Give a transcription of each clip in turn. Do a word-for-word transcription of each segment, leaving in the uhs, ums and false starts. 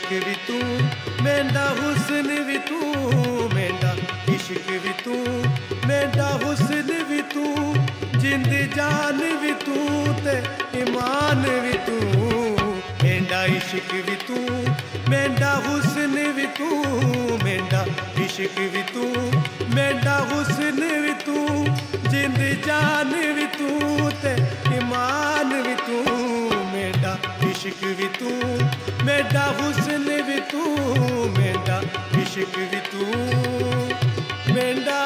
भी तू मेंदा हुस्न भी तू मेंदा इश्क भी तू मेंदा हुस्न भी तू जिंद जान भी तू ते ईमान भी तू मेंदा इश्क भी तू मेंदा हुस्न भी तू मेंदा इश्क भी तू मेंदा हुस्न भी तू जिंद जान भी तू ते ईमान भी तू मेंदा इश्क भी तू मेंदा हुस्न भी तू मेंदा इश्क भी तू मेंदा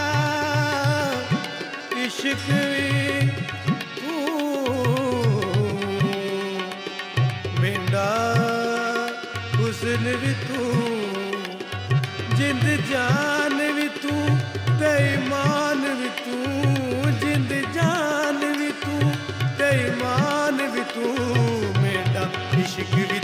इश्क भी तू मेंदा हुस्न भी तू जिंद जान भी तू ते ईमान भी तू जिंद जान भी तू ते ईमान भी तू मेंदा इश्क भी